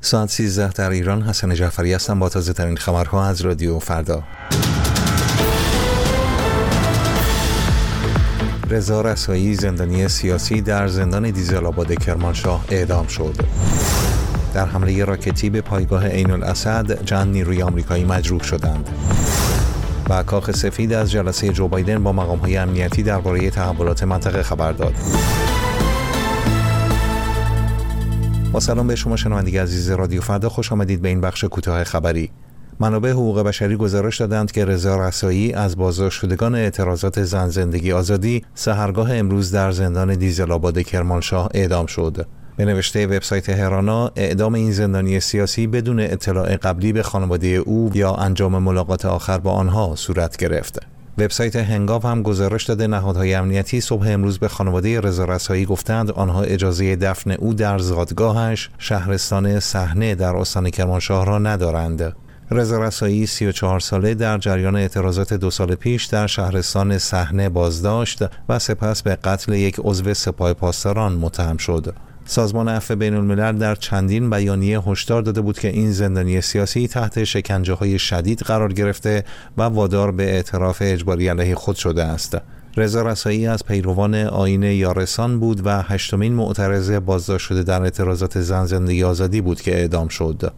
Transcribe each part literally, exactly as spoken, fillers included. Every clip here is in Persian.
ساعت سیزده در ایران. حسن جعفری هستم با تازه ترین خبرها از رادیو فردا. رضا رسایی زندانی سیاسی در زندان دیزل‌آباد کرمانشاه اعدام شد. در حمله راکتی به پایگاه عین الاسد چند نیروی آمریکایی مجروح شدند. و کاخ سفید از جلسه جو بایدن با مقام‌های امنیتی درباره تحولات منطقه خبر داد. با سلام به شما شنوندگان عزیز رادیو فردا، خوش آمدید به این بخش کوتاه خبری. منابع حقوق بشری گزارش دادند که رضا رسایی از بازداشت شدگان اعتراضات زن زندگی آزادی سحرگاه امروز در زندان دیزل‌آباد کرمانشاه اعدام شد. به نوشته وبسایت هرانا، اعدام این زندانی سیاسی بدون اطلاع قبلی به خانواده او یا انجام ملاقات آخر با آنها صورت گرفت. وبسایت هنگاو هم گزارش داده نهادهای امنیتی صبح امروز به خانواده رضا رسایی گفتند آنها اجازه دفن او در زادگاهش شهرستان صحنه در استان کرمانشاه را ندارند. رضا رسایی سی و چهار ساله در جریان اعتراضات دو سال پیش در شهرستان صحنه بازداشت و سپس به قتل یک عضو سپاه پاسداران متهم شد. سازمان عفو بین الملل در چندین بیانیه هشدار داده بود که این زندانی سیاسی تحت شکنجه‌های شدید قرار گرفته و وادار به اعتراف اجباری علیه خود شده است. رضا رسایی از پیروان آیین یارسان بود و هشتمین معترض بازداشت شده در اعتراضات زن زندگی آزادی بود که اعدام شد.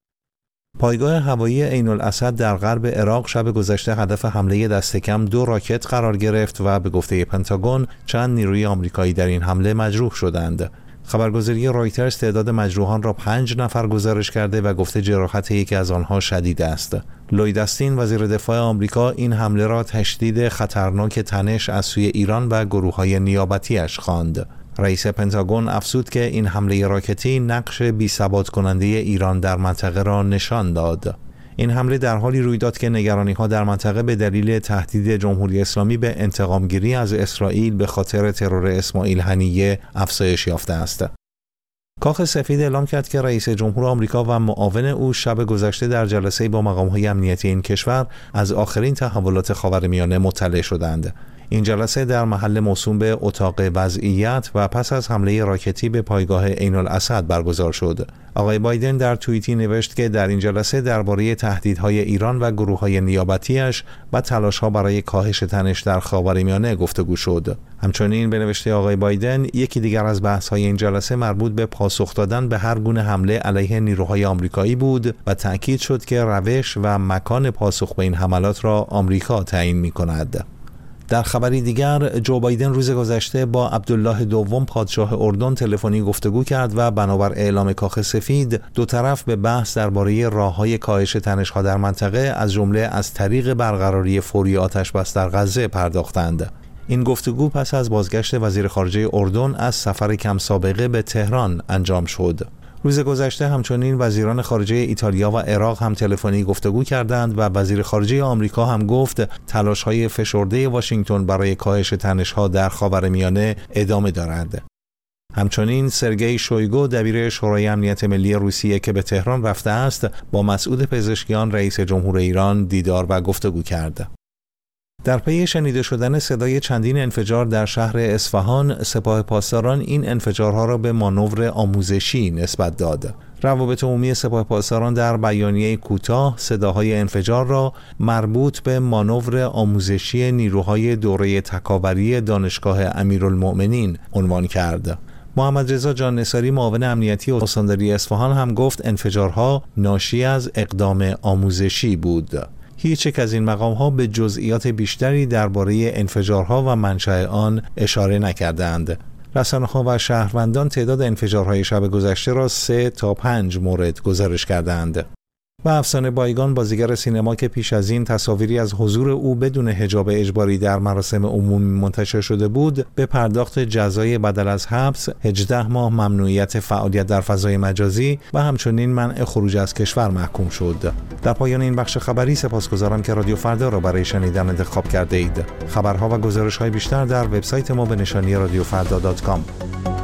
پایگاه هوایی عین الاسد در غرب عراق شب گذشته هدف حمله دست کم دو راکت قرار گرفت و به گفته پنتاگون چند نیروی آمریکایی در این حمله مجروح شدند. خبرگزاری رایترز تعداد مجروحان را پنج نفر گزارش کرده و گفته جراحت یکی از آنها شدید است. لوید استین وزیر دفاع آمریکا این حمله را تشدید خطرناک تنش از سوی ایران و گروه‌های نیابتی‌اش خواند. رئیس پنتاگون افزود که این حمله راکتی نقش بی‌ثبات کننده ایران در منطقه را نشان داد. این حمله در حالی روی داد که نگرانی‌ها در منطقه به دلیل تهدید جمهوری اسلامی به انتقام‌گیری از اسرائیل به خاطر ترور اسماعیل هنیه افزایش یافته است. کاخ سفید اعلام کرد که رئیس جمهور آمریکا و معاون او شب گذشته در جلسه با مقام‌های امنیتی این کشور از آخرین تحولات خاورمیانه مطلع شدند. این جلسه در محل موسوم به اتاق وضعیت و پس از حمله راکتی به پایگاه عین الاسد برگزار شد. آقای بایدن در توییتی نوشت که در این جلسه درباره تهدیدهای ایران و گروه‌های نیابتی‌اش و تلاش‌ها برای کاهش تنش در خاورمیانه گفتگو شد. همچنین به نوشته آقای بایدن یکی دیگر از بحث‌های این جلسه مربوط به پاسخ دادن به هر گونه حمله علیه نیروهای آمریکایی بود و تأکید شد که روش و مکان پاسخ به این حملات را آمریکا تعیین می‌کند. در خبری دیگر، جو بایدن روز گذشته با عبدالله دوم پادشاه اردن تلفنی گفتگو کرد و بنابر اعلام کاخ سفید دو طرف به بحث درباره راه‌های کاهش تنش‌ها در منطقه از جمله از طریق برقراری فوری آتش بس در غزه پرداختند. این گفتگو پس از بازگشت وزیر خارجه اردن از سفر کم سابقه به تهران انجام شد. روز گذشته همچنین وزیران خارجه ایتالیا و عراق هم تلفنی گفتگو کردند و وزیر خارجه آمریکا هم گفت تلاش‌های فشرده واشنگتن برای کاهش تنش‌ها در خاورمیانه ادامه دارد. همچنین سرگئی شویگو دبیر شورای امنیت ملی روسیه که به تهران رفته است با مسعود پزشکیان رئیس جمهور ایران دیدار و گفتگو کرد. در پی شنیده شدن صدای چندین انفجار در شهر اصفهان، سپاه پاسداران این انفجارها را به مانور آموزشی نسبت داد. روابط عمومی سپاه پاسداران در بیانیه کوتاه صداهای انفجار را مربوط به مانور آموزشی نیروهای دوره تکاوری دانشگاه امیرالمؤمنین عنوان کرد. محمد رضا جان نثاری معاون امنیتی استانداری اصفهان هم گفت انفجارها ناشی از اقدام آموزشی بود. هیچ یک از این مقام‌ها به جزئیات بیشتری درباره انفجارها و منشأ آن اشاره نکردند. رسانه‌ها و شهروندان تعداد انفجارهای شب گذشته را سه تا پنج مورد گزارش کردند. و افسانه بایگان بازیگر سینما که پیش از این تصاویری از حضور او بدون حجاب اجباری در مراسم عمومی منتشر شده بود، به پرداخت جزای بدل از حبس، هجده ماه ممنوعیت فعالیت در فضای مجازی و همچنین منع خروج از کشور محکوم شد. در پایان این بخش خبری سپاسگزارم که رادیو فردا را برای شنیدن انتخاب کرده اید. خبرها و گزارش‌های بیشتر در وبسایت ما به نشانی رادیو فردا دات کام.